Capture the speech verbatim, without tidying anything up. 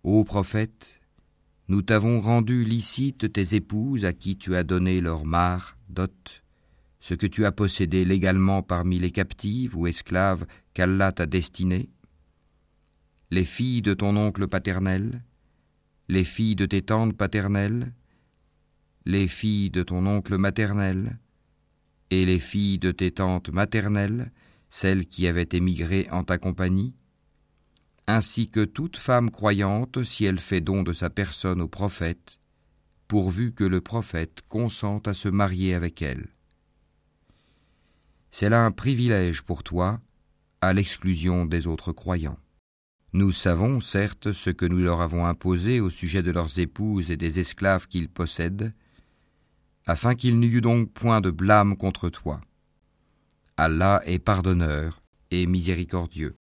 Ô prophète, nous t'avons rendu licite tes épouses à qui tu as donné leur mare, dot, ce que tu as possédé légalement parmi les captives ou esclaves qu'Allah t'a destinées, les filles de ton oncle paternel, les filles de tes tantes paternelles, les filles de ton oncle maternel, et les filles de tes tantes maternelles, celles qui avaient émigré en ta compagnie, ainsi que toute femme croyante si elle fait don de sa personne au prophète, pourvu que le prophète consente à se marier avec elle. C'est là un privilège pour toi, à l'exclusion des autres croyants. Nous savons, certes, ce que nous leur avons imposé au sujet de leurs épouses et des esclaves qu'ils possèdent, afin qu'il n'y eût donc point de blâme contre toi. Allah est pardonneur et miséricordieux.